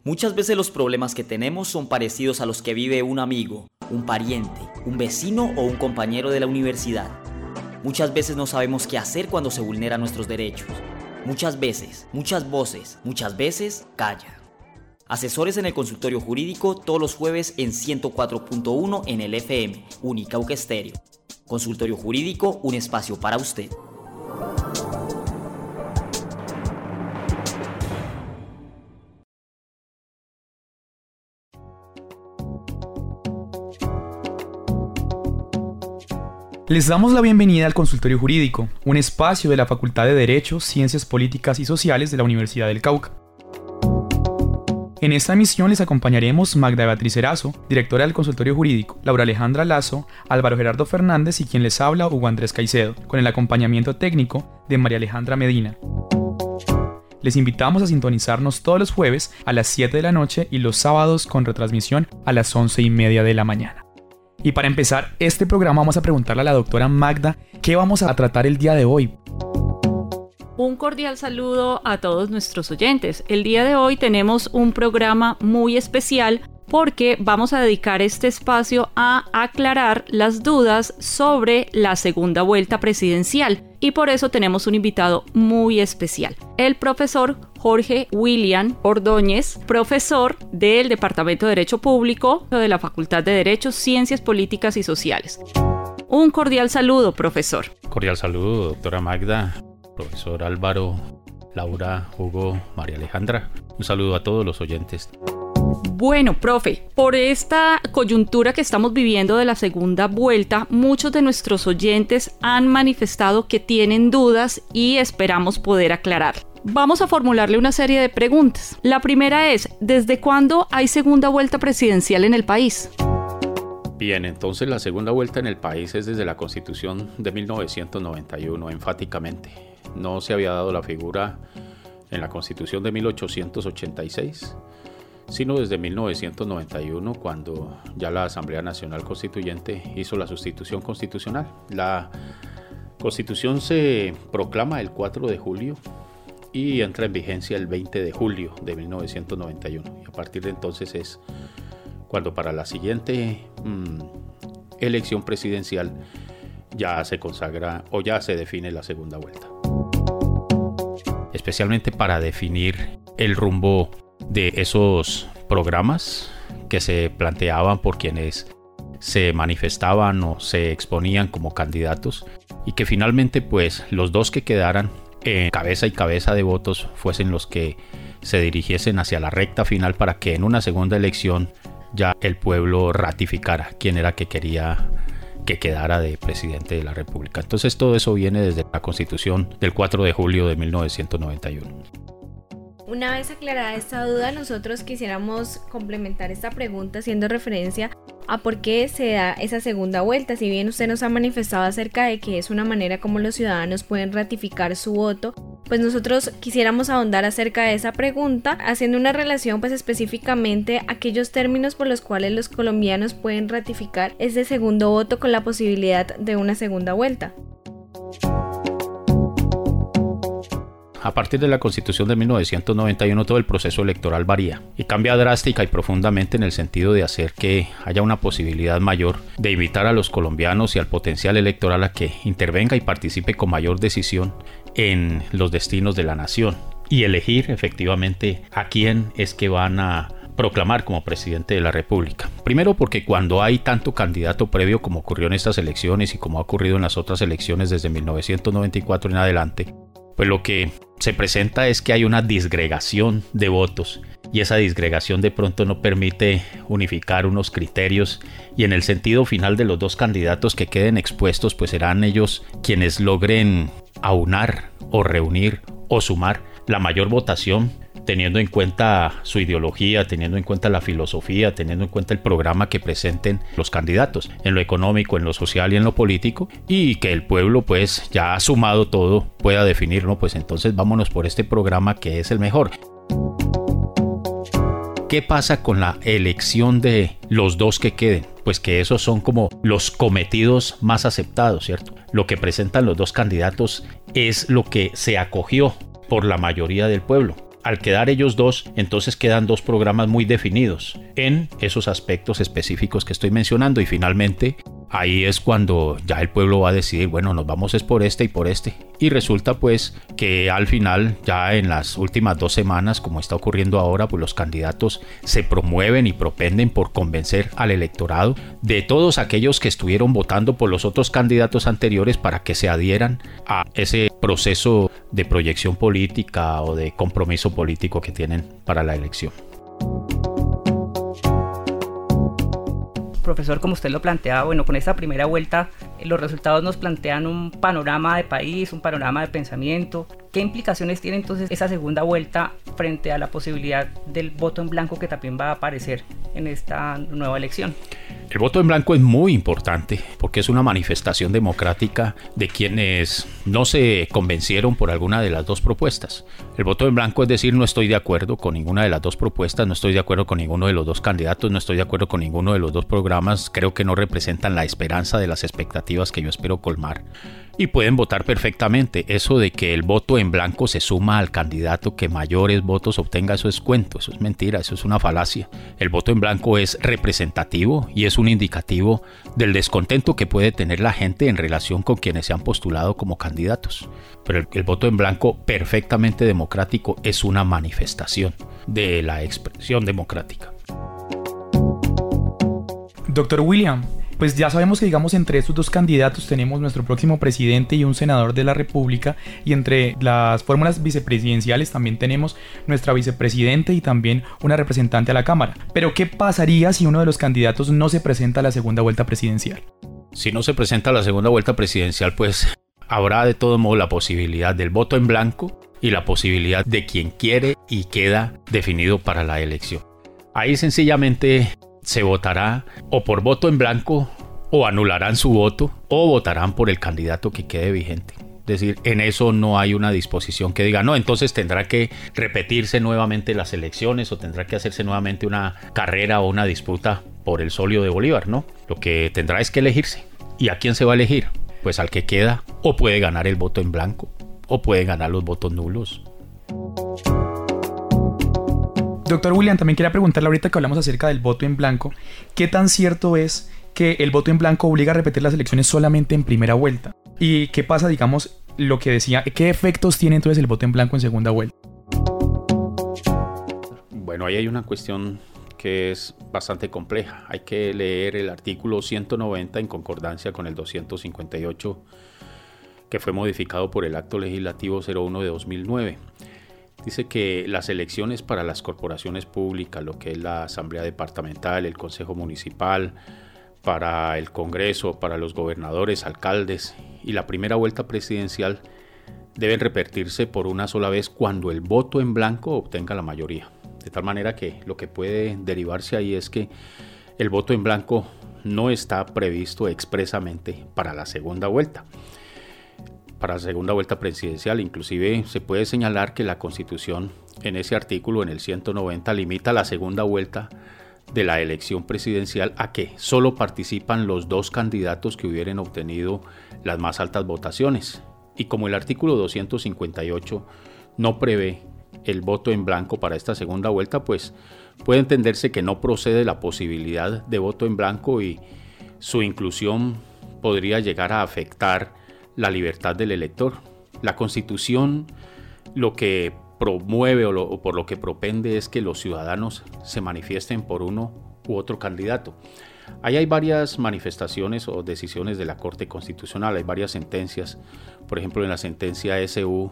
Muchas veces los problemas que tenemos son parecidos a los que vive un amigo, un pariente, un vecino o un compañero de la universidad. Muchas veces no sabemos qué hacer cuando se vulneran nuestros derechos. Muchas veces, muchas voces, muchas veces, calla. Asesores en el consultorio jurídico todos los jueves en 104.1 en el FM, Unicauca Estéreo. Consultorio jurídico, un espacio para usted. Les damos la bienvenida al Consultorio Jurídico, un espacio de la Facultad de Derecho, Ciencias Políticas y Sociales de la Universidad del Cauca. En esta emisión les acompañaremos Magda Beatriz Erazo, directora del Consultorio Jurídico, Laura Alejandra Lazo, Álvaro Gerardo Fernández y quien les habla, Hugo Andrés Caicedo, con el acompañamiento técnico de María Alejandra Medina. Les invitamos a sintonizarnos todos los jueves a las 7 de la noche y los sábados con retransmisión a las 11:30 de la mañana. Y para empezar este programa vamos a preguntarle a la doctora Magda qué vamos a tratar el día de hoy. Un cordial saludo a todos nuestros oyentes. El día de hoy tenemos un programa muy especial porque vamos a dedicar este espacio a aclarar las dudas sobre la segunda vuelta presidencial y por eso tenemos un invitado muy especial, el profesor Jorge William Ordóñez, profesor del Departamento de Derecho Público de la Facultad de Derecho, Ciencias Políticas y Sociales. Un cordial saludo, profesor. Cordial saludo, doctora Magda, profesor Álvaro, Laura, Hugo, María Alejandra. Un saludo a todos los oyentes. Bueno, profe, por esta coyuntura que estamos viviendo de la segunda vuelta, muchos de nuestros oyentes han manifestado que tienen dudas y esperamos poder aclarar. Vamos a formularle una serie de preguntas. La primera es, ¿desde cuándo hay segunda vuelta presidencial en el país? Bien, entonces la segunda vuelta en el país es desde la Constitución de 1991, enfáticamente. No se había dado la figura en la Constitución de 1886, sino desde 1991, cuando ya la Asamblea Nacional Constituyente hizo la sustitución constitucional. La Constitución se proclama el 4 de julio y entra en vigencia el 20 de julio de 1991. Y a partir de entonces es cuando para la siguiente elección presidencial ya se consagra o ya se define la segunda vuelta. Especialmente para definir el rumbo de esos programas que se planteaban por quienes se manifestaban o se exponían como candidatos y que finalmente pues los dos que quedaran en cabeza y cabeza de votos fuesen los que se dirigiesen hacia la recta final para que en una segunda elección ya el pueblo ratificara quién era que quería que quedara de presidente de la República. Entonces todo eso viene desde la Constitución del 4 de julio de 1991. Una vez aclarada esta duda, nosotros quisiéramos complementar esta pregunta haciendo referencia a por qué se da esa segunda vuelta. Si bien usted nos ha manifestado acerca de que es una manera como los ciudadanos pueden ratificar su voto, pues nosotros quisiéramos ahondar acerca de esa pregunta, haciendo una relación pues específicamente a aquellos términos por los cuales los colombianos pueden ratificar ese segundo voto con la posibilidad de una segunda vuelta. A partir de la Constitución de 1991 todo el proceso electoral varía y cambia drástica y profundamente en el sentido de hacer que haya una posibilidad mayor de invitar a los colombianos y al potencial electoral a que intervenga y participe con mayor decisión en los destinos de la nación y elegir efectivamente a quién es que van a proclamar como presidente de la República. Primero porque cuando hay tanto candidato previo como ocurrió en estas elecciones y como ha ocurrido en las otras elecciones desde 1994 en adelante, pues lo que se presenta es que hay una disgregación de votos y esa disgregación de pronto no permite unificar unos criterios y en el sentido final de los dos candidatos que queden expuestos pues serán ellos quienes logren aunar o reunir o sumar la mayor votación teniendo en cuenta su ideología, teniendo en cuenta la filosofía, teniendo en cuenta el programa que presenten los candidatos en lo económico, en lo social y en lo político y que el pueblo pues ya ha sumado todo pueda definir, ¿no? Pues entonces vámonos por este programa que es el mejor. ¿Qué pasa con la elección de los dos que queden? Pues que esos son como los cometidos más aceptados, ¿cierto? Lo que presentan los dos candidatos es lo que se acogió por la mayoría del pueblo. Al quedar ellos dos, entonces quedan dos programas muy definidos en esos aspectos específicos que estoy mencionando, y finalmente ahí es cuando ya el pueblo va a decidir, bueno, nos vamos es por este y por este. Y resulta pues que al final, ya en las últimas 2 semanas, como está ocurriendo ahora, pues los candidatos se promueven y propenden por convencer al electorado de todos aquellos que estuvieron votando por los otros candidatos anteriores para que se adhieran a ese proceso de proyección política o de compromiso político que tienen para la elección. Profesor, como usted lo planteaba, bueno, con esta primera vuelta los resultados nos plantean un panorama de país, un panorama de pensamiento. ¿Qué implicaciones tiene entonces esa segunda vuelta frente a la posibilidad del voto en blanco que también va a aparecer en esta nueva elección? El voto en blanco es muy importante porque es una manifestación democrática de quienes no se convencieron por alguna de las dos propuestas. El voto en blanco es decir, no estoy de acuerdo con ninguna de las dos propuestas, no estoy de acuerdo con ninguno de los dos candidatos, no estoy de acuerdo con ninguno de los dos programas, creo que no representan la esperanza de las expectativas que yo espero colmar. Y pueden votar perfectamente. Eso de que el voto en blanco se suma al candidato que mayores votos obtenga, eso es cuento, eso es mentira, eso es una falacia. El voto en blanco es representativo y es un indicativo del descontento que puede tener la gente en relación con quienes se han postulado como candidatos. Pero el voto en blanco, perfectamente democrático, es una manifestación de la expresión democrática. Doctor William, pues ya sabemos que, digamos, entre estos dos candidatos tenemos nuestro próximo presidente y un senador de la República, y entre las fórmulas vicepresidenciales también tenemos nuestra vicepresidente y también una representante a la Cámara. Pero ¿qué pasaría si uno de los candidatos no se presenta a la segunda vuelta presidencial? Si no se presenta a la segunda vuelta presidencial, pues habrá de todo modo la posibilidad del voto en blanco y la posibilidad de quien quiere y queda definido para la elección. Ahí sencillamente se votará o por voto en blanco, o anularán su voto, o votarán por el candidato que quede vigente. Es decir, en eso no hay una disposición que diga, no, entonces tendrá que repetirse nuevamente las elecciones o tendrá que hacerse nuevamente una carrera o una disputa por el solio de Bolívar, ¿no? Lo que tendrá es que elegirse. ¿Y a quién se va a elegir? Pues al que queda, o puede ganar el voto en blanco, o puede ganar los votos nulos. Doctor William, también quería preguntarle, ahorita que hablamos acerca del voto en blanco, ¿qué tan cierto es que el voto en blanco obliga a repetir las elecciones solamente en primera vuelta? ¿Y qué pasa, digamos, lo que decía, qué efectos tiene entonces el voto en blanco en segunda vuelta? Bueno, ahí hay una cuestión que es bastante compleja. Hay que leer el artículo 190 en concordancia con el 258, que fue modificado por el Acto Legislativo 01 de 2009. Dice que las elecciones para las corporaciones públicas, lo que es la Asamblea Departamental, el Consejo Municipal, para el Congreso, para los gobernadores, alcaldes y la primera vuelta presidencial deben repetirse por una sola vez cuando el voto en blanco obtenga la mayoría. De tal manera que lo que puede derivarse ahí es que el voto en blanco no está previsto expresamente para la segunda vuelta. Para la segunda vuelta presidencial, inclusive se puede señalar que la Constitución en ese artículo, en el 190, limita la segunda vuelta de la elección presidencial a que solo participan los dos candidatos que hubieran obtenido las más altas votaciones. Y como el artículo 258 no prevé el voto en blanco para esta segunda vuelta, pues puede entenderse que no procede la posibilidad de voto en blanco y su inclusión podría llegar a afectar la libertad del elector. La Constitución lo que promueve o por lo que propende es que los ciudadanos se manifiesten por uno u otro candidato. Ahí hay varias manifestaciones o decisiones de la Corte Constitucional, hay varias sentencias. Por ejemplo, en la sentencia SU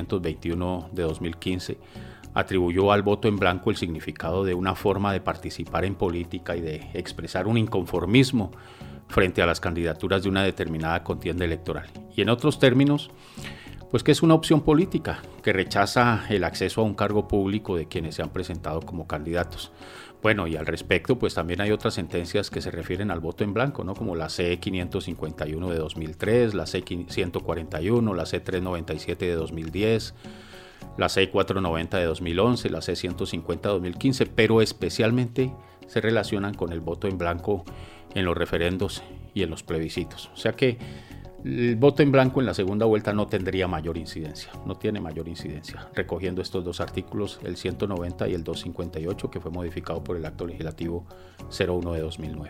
221 de 2015 atribuyó al voto en blanco el significado de una forma de participar en política y de expresar un inconformismo frente a las candidaturas de una determinada contienda electoral. Y en otros términos, pues que es una opción política que rechaza el acceso a un cargo público de quienes se han presentado como candidatos. Bueno, y al respecto, pues también hay otras sentencias que se refieren al voto en blanco, ¿no? Como la C-551 de 2003, la C-141, la C-397 de 2010, la C-490 de 2011, la C-150 de 2015, pero especialmente se relacionan con el voto en blanco en los referendos y en los plebiscitos. O sea que El voto en blanco en la segunda vuelta no tendría mayor incidencia, no tiene mayor incidencia, recogiendo estos dos artículos, el 190 y el 258, que fue modificado por el Acto Legislativo 01 de 2009.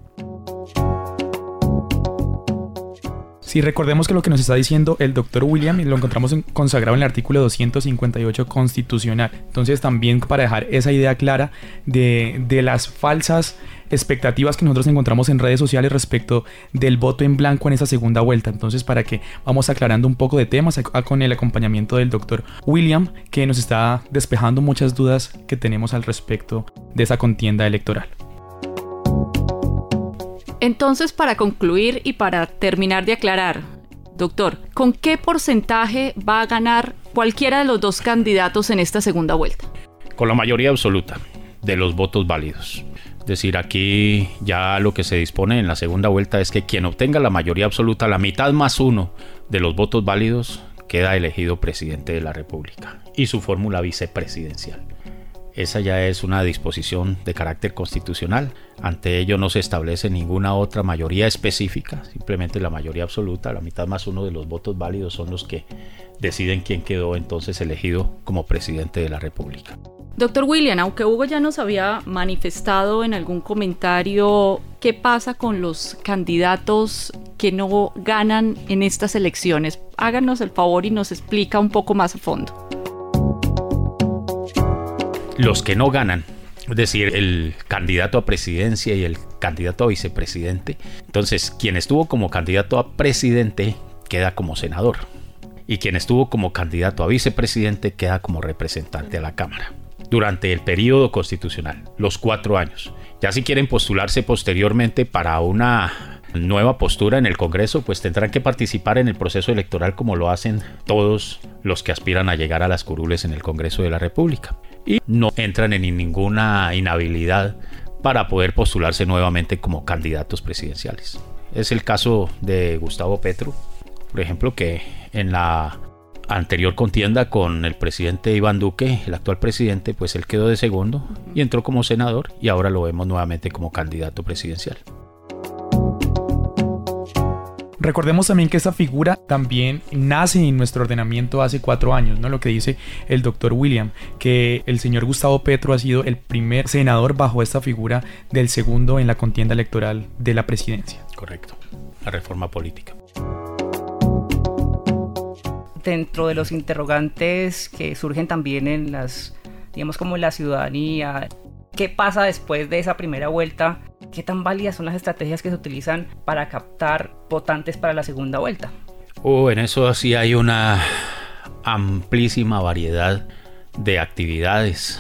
Sí, recordemos que lo que nos está diciendo el doctor William lo encontramos consagrado en el artículo 258 constitucional. Entonces también para dejar esa idea clara de las falsas expectativas que nosotros encontramos en redes sociales respecto del voto en blanco en esa segunda vuelta. Entonces para que vamos aclarando un poco de temas con el acompañamiento del doctor William, que nos está despejando muchas dudas que tenemos al respecto de esa contienda electoral. Entonces, para concluir y para terminar de aclarar, doctor, ¿con qué porcentaje va a ganar cualquiera de los dos candidatos en esta segunda vuelta? Con la mayoría absoluta de los votos válidos. Es decir, aquí ya lo que se dispone en la segunda vuelta es que quien obtenga la mayoría absoluta, la mitad más uno de los votos válidos, queda elegido presidente de la República y su fórmula vicepresidencial. Esa ya es una disposición de carácter constitucional. Ante ello no se establece ninguna otra mayoría específica, simplemente la mayoría absoluta, la mitad más uno de los votos válidos son los que deciden quién quedó entonces elegido como presidente de la República. Doctor William, aunque Hugo ya nos había manifestado en algún comentario qué pasa con los candidatos que no ganan en estas elecciones, háganos el favor y nos explica un poco más a fondo. Los que no ganan, es decir, el candidato a presidencia y el candidato a vicepresidente. Entonces, quien estuvo como candidato a presidente queda como senador y quien estuvo como candidato a vicepresidente queda como representante a la Cámara durante el periodo constitucional, los 4 años. Ya si quieren postularse posteriormente para una nueva postura en el Congreso, pues tendrán que participar en el proceso electoral como lo hacen todos los que aspiran a llegar a las curules en el Congreso de la República. Y no entran en ninguna inhabilidad para poder postularse nuevamente como candidatos presidenciales. Es el caso de Gustavo Petro, por ejemplo, que en la anterior contienda con el presidente Iván Duque, el actual presidente, pues él quedó de segundo y entró como senador y ahora lo vemos nuevamente como candidato presidencial. Recordemos también que esta figura también nace en nuestro ordenamiento hace 4 años, ¿no? Lo que dice el doctor William, que el señor Gustavo Petro ha sido el primer senador bajo esta figura del segundo en la contienda electoral de la presidencia. Correcto, la reforma política. Dentro de los interrogantes que surgen también en las, digamos, como en la ciudadanía, ¿qué pasa después de esa primera vuelta? ¿Qué tan válidas son las estrategias que se utilizan para captar votantes para la segunda vuelta? En eso sí hay una amplísima variedad de actividades.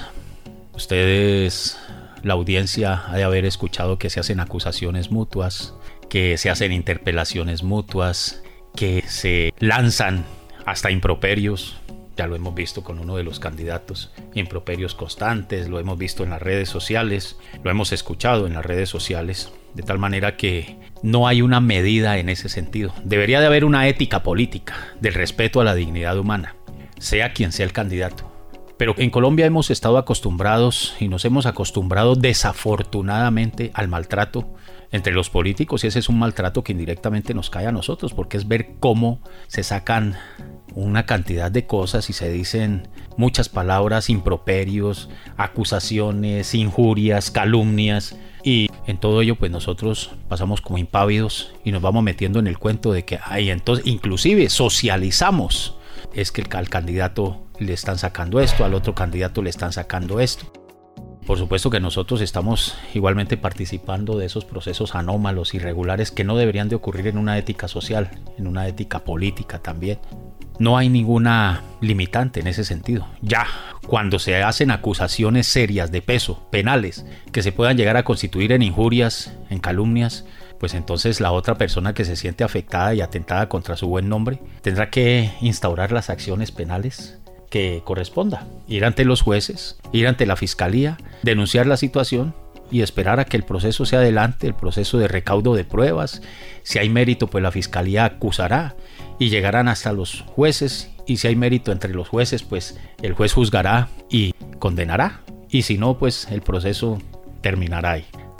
Ustedes, la audiencia, ha de haber escuchado que se hacen acusaciones mutuas, que se hacen interpelaciones mutuas, que se lanzan hasta improperios. Ya lo hemos visto con uno de los candidatos, improperios constantes, lo hemos visto en las redes sociales, lo hemos escuchado en las redes sociales, de tal manera que no hay una medida en ese sentido. Debería de haber una ética política del respeto a la dignidad humana, sea quien sea el candidato. Pero en Colombia hemos estado acostumbrados y nos hemos acostumbrado desafortunadamente al maltrato entre los políticos, y ese es un maltrato que indirectamente nos cae a nosotros, porque es ver cómo se sacan una cantidad de cosas y se dicen muchas palabras, improperios, acusaciones, injurias, calumnias, y en todo ello pues nosotros pasamos como impávidos y nos vamos metiendo en el cuento de que entonces inclusive socializamos, es que al candidato le están sacando esto, al otro candidato le están sacando esto. Por supuesto que nosotros estamos igualmente participando de esos procesos anómalos, irregulares, que no deberían de ocurrir en una ética social, en una ética política también. No hay ninguna limitante en ese sentido. Ya cuando se hacen acusaciones serias de peso, penales, que se puedan llegar a constituir en injurias, en calumnias, pues entonces la otra persona que se siente afectada y atentada contra su buen nombre tendrá que instaurar las acciones penales que corresponda, ir ante los jueces, ir ante la fiscalía, denunciar la situación y esperar a que el proceso se adelante, el proceso de recaudo de pruebas. Si hay mérito, pues la fiscalía acusará y llegarán hasta los jueces, y si hay mérito entre los jueces, pues el juez juzgará y condenará, y si no, pues el proceso terminará ahí.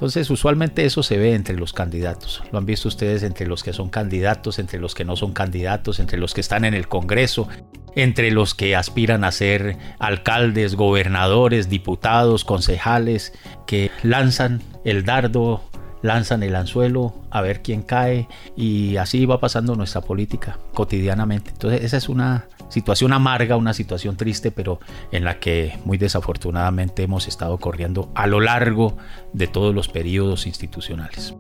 Entonces, usualmente eso se ve entre los candidatos. Lo han visto ustedes entre los que son candidatos, entre los que no son candidatos, entre los que están en el Congreso, entre los que aspiran a ser alcaldes, gobernadores, diputados, concejales, que lanzan el dardo, lanzan el anzuelo a ver quién cae, y así va pasando nuestra política cotidianamente. Entonces, esa es una situación amarga, una situación triste, pero en la que muy desafortunadamente hemos estado corriendo a lo largo de todos los periodos institucionales.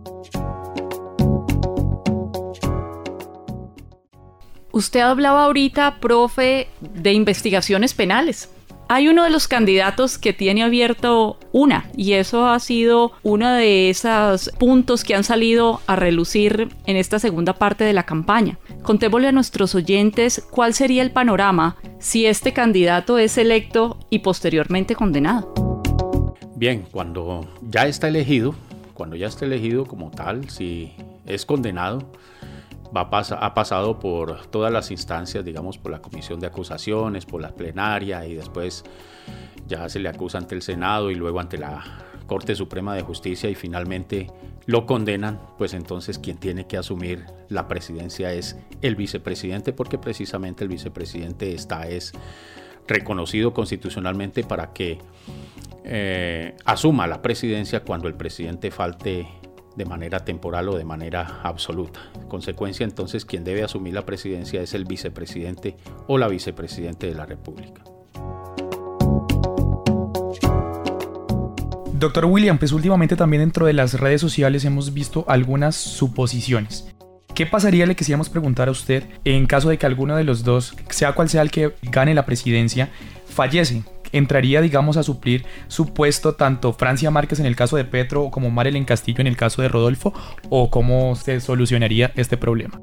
Usted hablaba ahorita, profe, de investigaciones penales. Hay uno de los candidatos que tiene abierto una, y eso ha sido uno de esos puntos que han salido a relucir en esta segunda parte de la campaña. Contémosle a nuestros oyentes cuál sería el panorama si este candidato es electo y posteriormente condenado. Bien, cuando ya está elegido como tal, si es condenado, ha pasado por todas las instancias, digamos, por la comisión de acusaciones, por la plenaria, y después ya se le acusa ante el Senado y luego ante la Corte Suprema de Justicia, y finalmente lo condenan. Pues entonces quien tiene que asumir la presidencia es el vicepresidente, porque precisamente el vicepresidente es reconocido constitucionalmente para que asuma la presidencia cuando el presidente falte de manera temporal o de manera absoluta. En consecuencia, entonces, quien debe asumir la presidencia es el vicepresidente o la vicepresidente de la República. Doctor William, pues últimamente también dentro de las redes sociales hemos visto algunas suposiciones. ¿Qué pasaría, le quisiéramos preguntar a usted, en caso de que alguno de los dos, sea cual sea el que gane la presidencia, fallece? ¿Entraría, digamos, a suplir su puesto tanto Francia Márquez en el caso de Petro como Marilyn Castillo en el caso de Rodolfo? ¿O cómo se solucionaría este problema?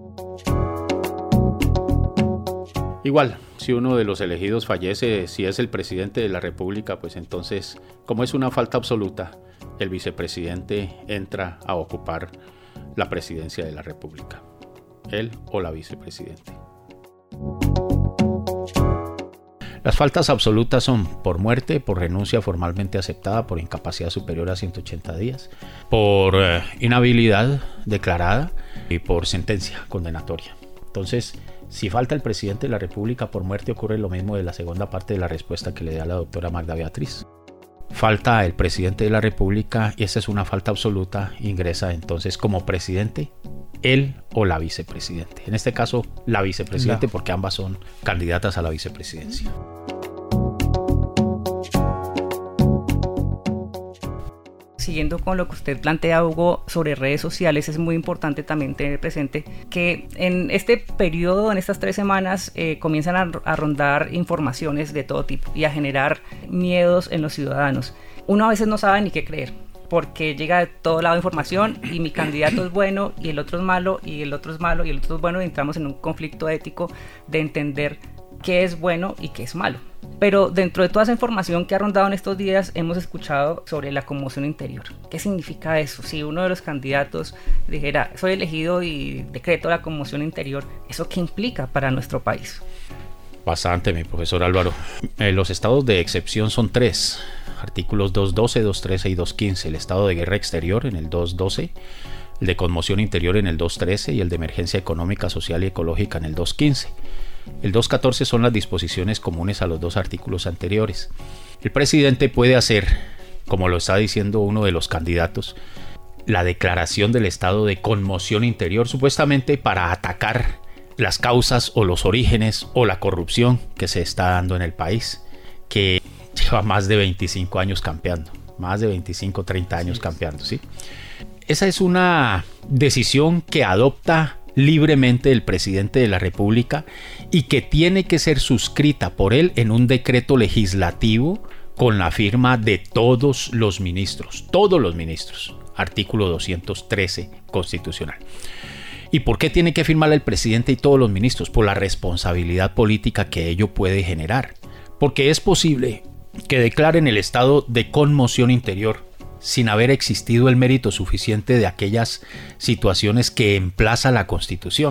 Igual, si uno de los elegidos fallece, si es el presidente de la República, pues entonces, como es una falta absoluta, el vicepresidente entra a ocupar la presidencia de la República, él o la vicepresidente. Las faltas absolutas son por muerte, por renuncia formalmente aceptada, por incapacidad superior a 180 días, por inhabilidad declarada y por sentencia condenatoria. Entonces, si falta el presidente de la República por muerte, ocurre lo mismo de la segunda parte de la respuesta que le da la doctora Magda Beatriz. Falta el presidente de la República y esa es una falta absoluta, ingresa entonces como presidente él o la vicepresidente. En este caso, la vicepresidente, porque ambas son candidatas a la vicepresidencia. Siguiendo con lo que usted plantea, Hugo, sobre redes sociales, es muy importante también tener presente que en este periodo, en estas 3 semanas, comienzan a rondar informaciones de todo tipo y a generar miedos en los ciudadanos. Uno a veces no sabe ni qué creer, porque llega de todo lado información y mi candidato es bueno y el otro es malo y el otro es malo y el otro es bueno, y entramos en un conflicto ético de entender qué es bueno y qué es malo. Pero dentro de toda esa información que ha rondado en estos días, hemos escuchado sobre la conmoción interior. ¿Qué significa eso? Si uno de los candidatos dijera, soy elegido y decreto la conmoción interior, ¿eso qué implica para nuestro país? Bastante, mi profesor Álvaro. Los estados de excepción son 3. Artículos 212, 213 y 215. El estado de guerra exterior en el 212, el de conmoción interior en el 213 y el de emergencia económica, social y ecológica en el 215. El 214 son las disposiciones comunes a los 2 artículos anteriores. El presidente puede hacer, como lo está diciendo uno de los candidatos, la declaración del estado de conmoción interior, supuestamente para atacar las causas o los orígenes o la corrupción que se está dando en el país, que lleva más de 25 años campeando, más de 25, 30 años campeando, ¿sí? Esa es una decisión que adopta libremente el presidente de la República y que tiene que ser suscrita por él en un decreto legislativo con la firma de todos los ministros, artículo 213 constitucional. ¿Y por qué tiene que firmarla el presidente y todos los ministros? Por la responsabilidad política que ello puede generar, porque es posible que declaren el estado de conmoción interior sin haber existido el mérito suficiente de aquellas situaciones que emplaza la Constitución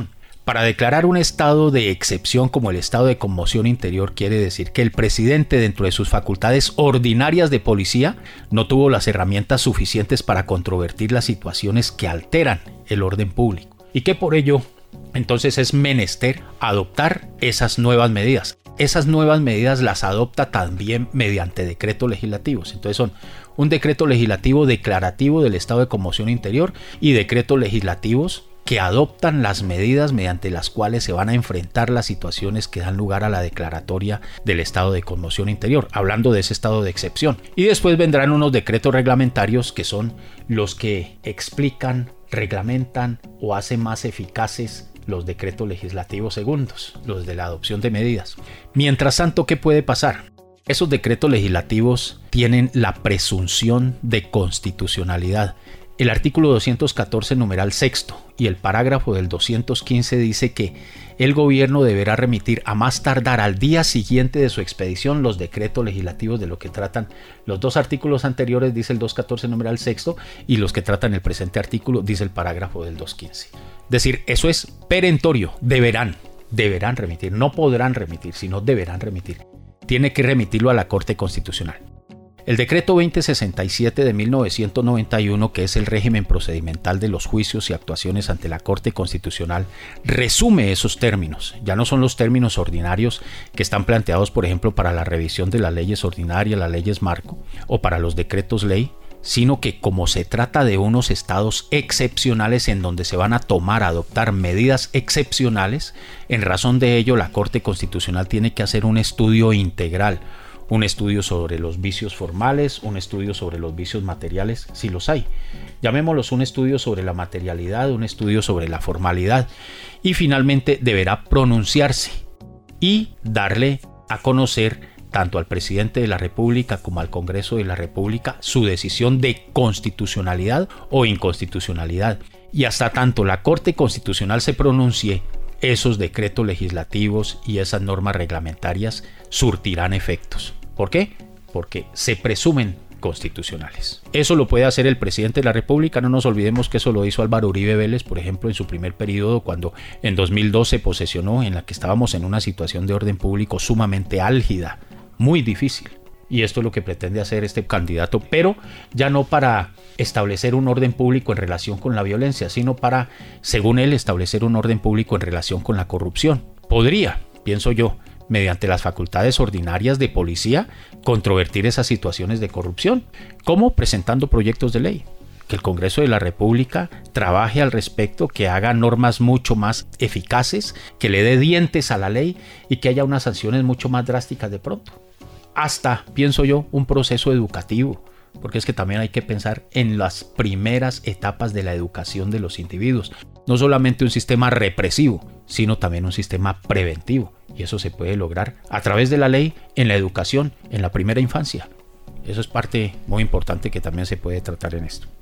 Para declarar un estado de excepción como el estado de conmoción interior quiere decir que el presidente, dentro de sus facultades ordinarias de policía, no tuvo las herramientas suficientes para controvertir las situaciones que alteran el orden público y que por ello entonces es menester adoptar esas nuevas medidas. Esas nuevas medidas las adopta también mediante decretos legislativos. Entonces son un decreto legislativo declarativo del estado de conmoción interior y decretos legislativos que adoptan las medidas mediante las cuales se van a enfrentar las situaciones que dan lugar a la declaratoria del estado de conmoción interior, hablando de ese estado de excepción. Y después vendrán unos decretos reglamentarios que son los que explican, reglamentan o hacen más eficaces los decretos legislativos segundos, los de la adopción de medidas. Mientras tanto, ¿qué puede pasar? Esos decretos legislativos tienen la presunción de constitucionalidad. El artículo 214, numeral sexto, y el parágrafo del 215 dice que el gobierno deberá remitir a más tardar al día siguiente de su expedición los decretos legislativos de lo que tratan los dos artículos anteriores, dice el 214, numeral sexto, y los que tratan el presente artículo, dice el parágrafo del 215. Es decir, eso es perentorio, deberán remitir, no podrán remitir, sino deberán remitir. Tiene que remitirlo a la Corte Constitucional. El decreto 2067 de 1991, que es el régimen procedimental de los juicios y actuaciones ante la Corte Constitucional, resume esos términos. Ya no son los términos ordinarios que están planteados, por ejemplo, para la revisión de las leyes ordinarias, las leyes marco o para los decretos ley, sino que como se trata de unos estados excepcionales en donde se van a adoptar medidas excepcionales, en razón de ello la Corte Constitucional tiene que hacer un estudio integral, un estudio sobre los vicios formales, un estudio sobre los vicios materiales, si los hay. Llamémoslos un estudio sobre la materialidad, un estudio sobre la formalidad, y finalmente deberá pronunciarse y darle a conocer tanto al presidente de la República como al Congreso de la República su decisión de constitucionalidad o inconstitucionalidad. Y hasta tanto la Corte Constitucional se pronuncie, esos decretos legislativos y esas normas reglamentarias surtirán efectos. ¿Por qué? Porque se presumen constitucionales. Eso lo puede hacer el presidente de la República. No nos olvidemos que eso lo hizo Álvaro Uribe Vélez, por ejemplo, en su primer periodo, cuando en 2012 posesionó, en la que estábamos en una situación de orden público sumamente álgida, muy difícil. Y esto es lo que pretende hacer este candidato, pero ya no para establecer un orden público en relación con la violencia, sino para, según él, establecer un orden público en relación con la corrupción. Podría, pienso yo, mediante las facultades ordinarias de policía, controvertir esas situaciones de corrupción. ¿Cómo? Presentando proyectos de ley. Que el Congreso de la República trabaje al respecto, que haga normas mucho más eficaces, que le dé dientes a la ley y que haya unas sanciones mucho más drásticas de pronto. Hasta, pienso yo, un proceso educativo, porque es que también hay que pensar en las primeras etapas de la educación de los individuos. No solamente un sistema represivo, sino también un sistema preventivo. Y eso se puede lograr a través de la ley en la educación, en la primera infancia. Eso es parte muy importante que también se puede tratar en esto.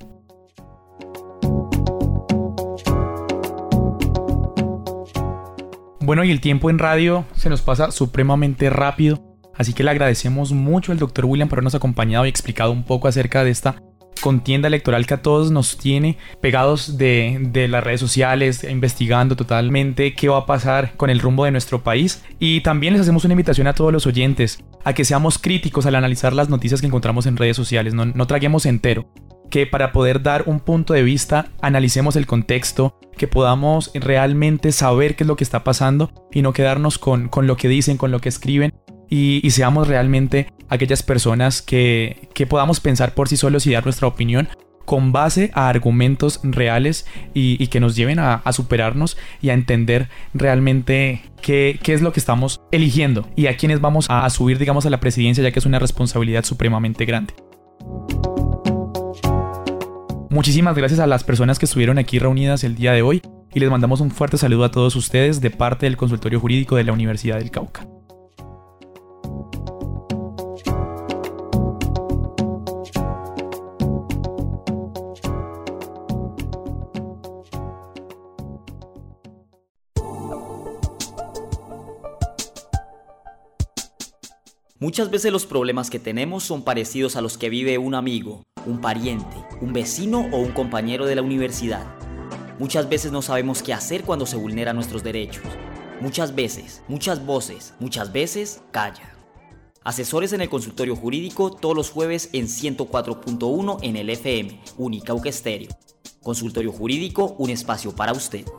Bueno, y el tiempo en radio se nos pasa supremamente rápido, así que le agradecemos mucho al Dr. William por habernos acompañado y explicado un poco acerca de esta contienda electoral que a todos nos tiene pegados de las redes sociales, investigando totalmente qué va a pasar con el rumbo de nuestro país. Y también les hacemos una invitación a todos los oyentes a que seamos críticos al analizar las noticias que encontramos en redes sociales, no traguemos entero, que para poder dar un punto de vista analicemos el contexto, que podamos realmente saber qué es lo que está pasando y no quedarnos con lo que dicen, con lo que escriben, y seamos realmente aquellas personas que podamos pensar por sí solos y dar nuestra opinión con base a argumentos reales y que nos lleven a superarnos y a entender realmente qué es lo que estamos eligiendo y a quiénes vamos a subir, digamos, a la presidencia, ya que es una responsabilidad supremamente grande. Muchísimas gracias a las personas que estuvieron aquí reunidas el día de hoy y les mandamos un fuerte saludo a todos ustedes de parte del Consultorio Jurídico de la Universidad del Cauca. Muchas veces los problemas que tenemos son parecidos a los que vive un amigo, un pariente, un vecino o un compañero de la universidad. Muchas veces no sabemos qué hacer cuando se vulneran nuestros derechos. Muchas veces, muchas voces, muchas veces callan. Asesores en el consultorio jurídico todos los jueves en 104.1 en el FM, Unicauca Estéreo. Consultorio jurídico, un espacio para usted.